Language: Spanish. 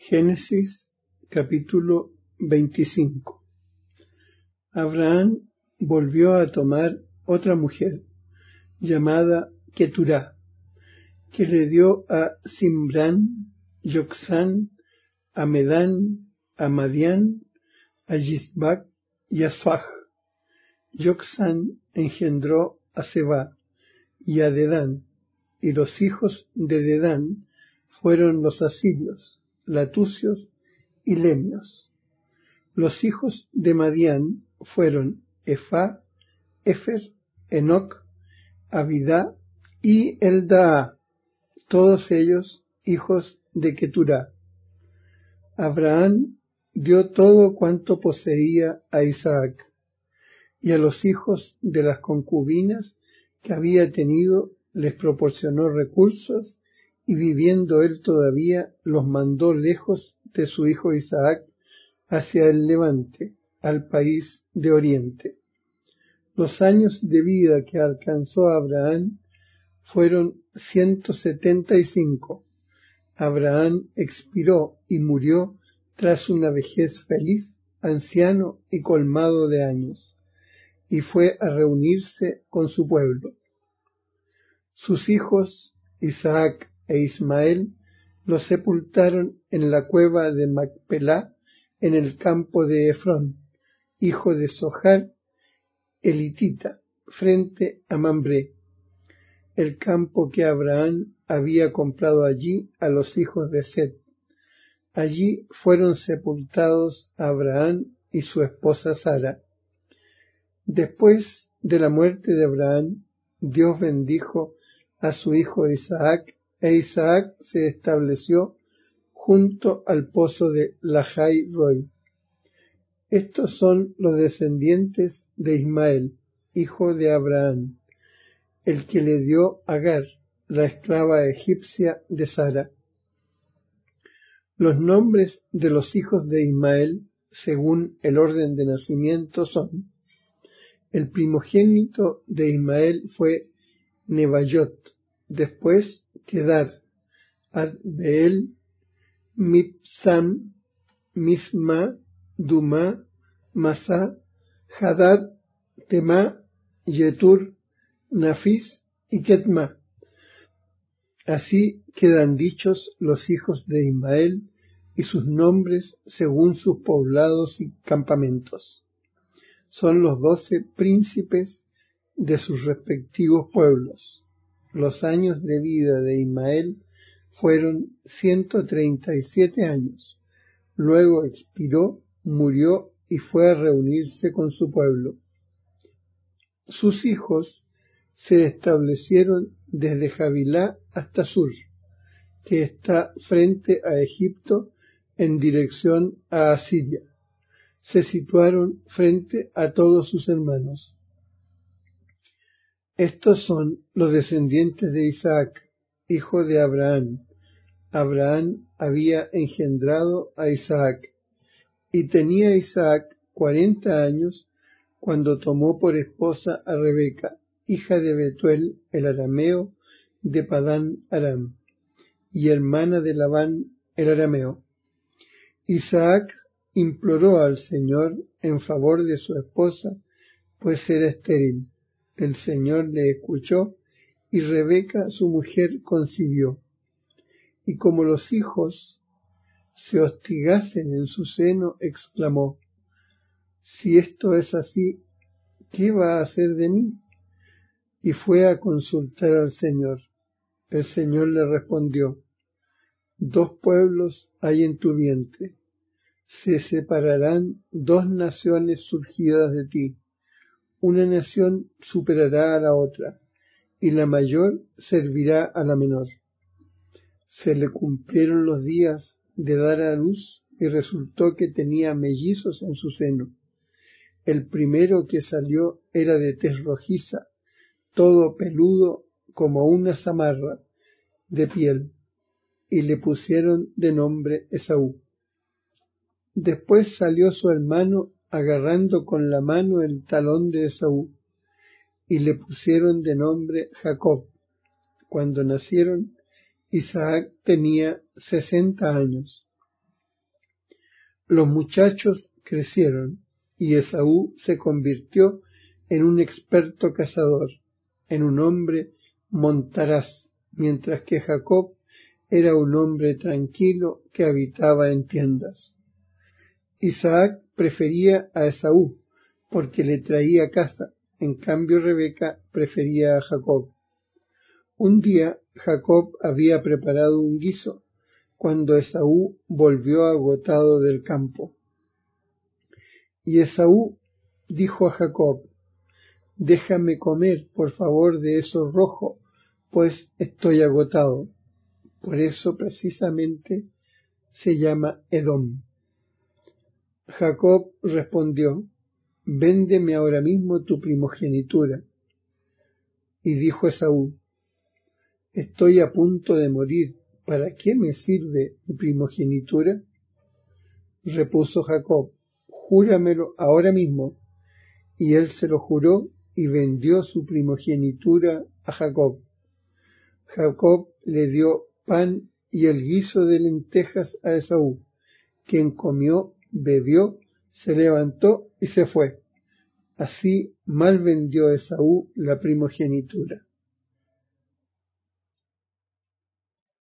Génesis capítulo 25. Abraham volvió a tomar otra mujer llamada Keturá, que le dio a Zimrán, Yoksán, a Medán, a Madián, a Yisbac y a Suaj. Yoksán engendró a Seba y a Dedán, y los hijos de Dedán fueron los asirios, latucios y lemios. Los hijos de Madián fueron Efá, Efer, Enoc, Abidá y Eldaa, todos ellos hijos de Keturá. Abraham dio todo cuanto poseía a Isaac, y a los hijos de las concubinas que había tenido les proporcionó recursos, y viviendo él todavía los mandó lejos de su hijo Isaac hacia el levante, al país de Oriente. Los años de vida que alcanzó Abraham fueron 175. Abraham expiró y murió tras una vejez feliz, anciano y colmado de años, y fue a reunirse con su pueblo. Sus hijos, Isaac e Ismael, los sepultaron en la cueva de Macpelá, en el campo de Efrón, hijo de Zohar, elitita, frente a Mambré, el campo que Abraham había comprado allí a los hijos de Set. Allí fueron sepultados Abraham y su esposa Sara. Después de la muerte de Abraham, Dios bendijo a su hijo Isaac, e Isaac se estableció junto al pozo de Lahai Roi. Estos son los descendientes de Ismael, hijo de Abraham, el que le dio Agar, la esclava egipcia de Sara. Los nombres de los hijos de Ismael, según el orden de nacimiento, son: el primogénito de Ismael fue Nebaiot, después Kedar, Adbeel, Mibsam, Misma, Dumá, Masá, Hadad, Temá, Yetur, Nafis y Ketma. Así quedan dichos los hijos de Ismael y sus nombres según sus poblados y campamentos. Son los 12 príncipes de sus respectivos pueblos. Los años de vida de Ismael fueron 137 años. Luego expiró, murió y fue a reunirse con su pueblo. Sus hijos se establecieron desde Javilá hasta Sur, que está frente a Egipto en dirección a Asiria. Se situaron frente a todos sus hermanos. Estos son los descendientes de Isaac, hijo de Abraham. Abraham había engendrado a Isaac, y tenía Isaac 40 años cuando tomó por esposa a Rebeca, hija de Betuel el arameo de Padán Aram, y hermana de Labán el arameo. Isaac imploró al Señor en favor de su esposa, pues era estéril. El Señor le escuchó, y Rebeca su mujer concibió. Y como los hijos se hostigasen en su seno, exclamó: si esto es así, ¿qué va a hacer de mí? Y fue a consultar al Señor. El Señor le respondió: 2 pueblos hay en tu vientre, se separarán 2 naciones surgidas de ti, una nación superará a la otra, y la mayor servirá a la menor. Se le cumplieron los días de dar a luz, y resultó que tenía mellizos en su seno. El primero que salió era de tez rojiza, todo peludo como una zamarra de piel, y le pusieron de nombre Esaú. Después salió su hermano agarrando con la mano el talón de Esaú, y le pusieron de nombre Jacob. Cuando nacieron, Isaac tenía 60 años. Los muchachos crecieron y Esaú se convirtió en un experto cazador, en un hombre montaraz, mientras que Jacob era un hombre tranquilo que habitaba en tiendas. Isaac prefería a Esaú porque le traía caza, en cambio Rebeca prefería a Jacob. Un día Jacob había preparado un guiso cuando Esaú volvió agotado del campo. Y Esaú dijo a Jacob: déjame comer, por favor, de eso rojo, pues estoy agotado. Por eso precisamente se llama Edom. Jacob respondió: véndeme ahora mismo tu primogenitura. Y dijo Esaú: estoy a punto de morir, ¿para qué me sirve mi primogenitura? Repuso Jacob: júramelo ahora mismo. Y él se lo juró y vendió su primogenitura a Jacob. Jacob le dio pan y el guiso de lentejas a Esaú, quien comió, bebió, se levantó y se fue. Así mal vendió Esaú la primogenitura.